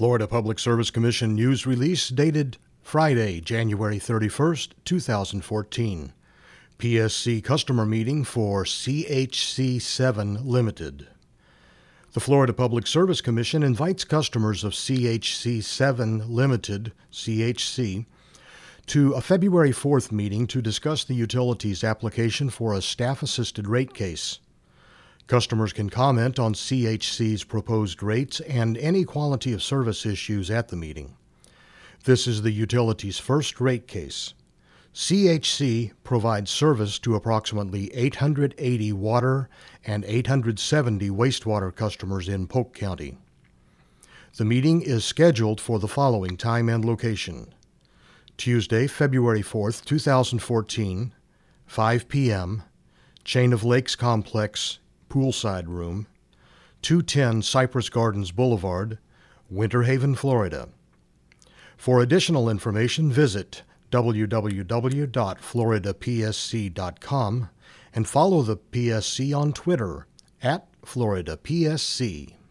Florida Public Service Commission news release dated Friday, January 31st, 2014. PSC customer meeting for CHC7 Limited. The Florida Public Service Commission invites customers of CHC7 Limited, CHC, to a February 4th meeting to discuss the utility's application for a staff-assisted rate case. Customers can comment on CHC's proposed rates and any quality of service issues at the meeting. This is the utility's first rate case. CHC provides service to approximately 880 water and 870 wastewater customers in Polk County. The meeting is scheduled for the following time and location: Tuesday, February 4th, 2014, 5 p.m., Chain of Lakes Complex, Poolside Room, 210 Cypress Gardens Boulevard, Winter Haven, Florida. For additional information, visit www.floridapsc.com and follow the PSC on Twitter @FloridaPSC.